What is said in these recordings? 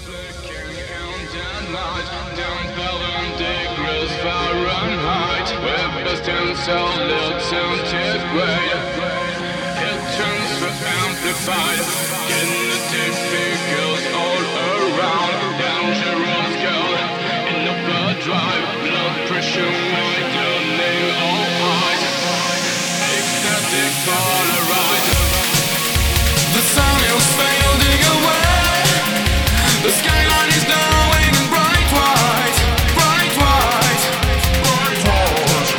Solid centigrade. It turns for amplified. Kinetic figures all around. Dangerous girl in the blood drive. Blood pressure widening all eyes. Ecstatic polarized. The sun is fading away. The skyline is glowing bright white. Bright white. Bright white.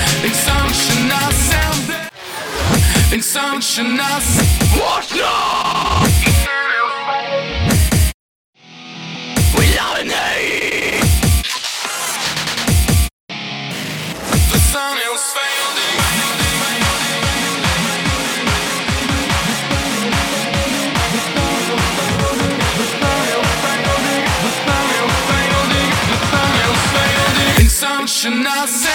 Insansjonas. What now? We love it. The sun is fading. Insansjonas.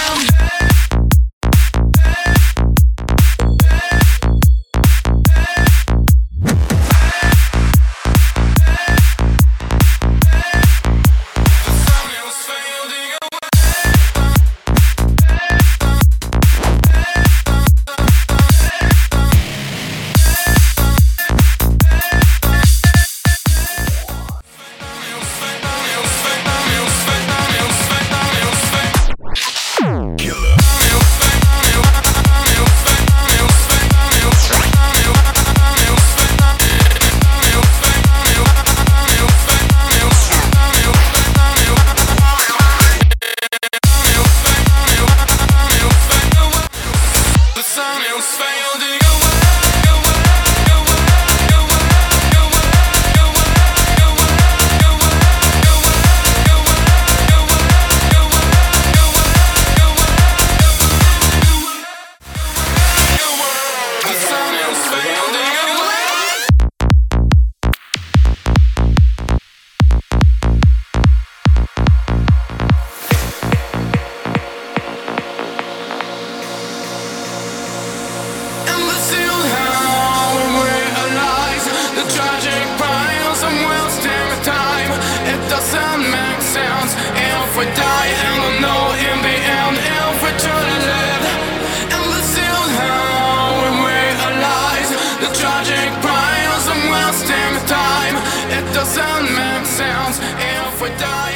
If we die, and we'll know in the end if we truly live. And we still how we realize the tragic price of wasting time. It doesn't make sense if we die.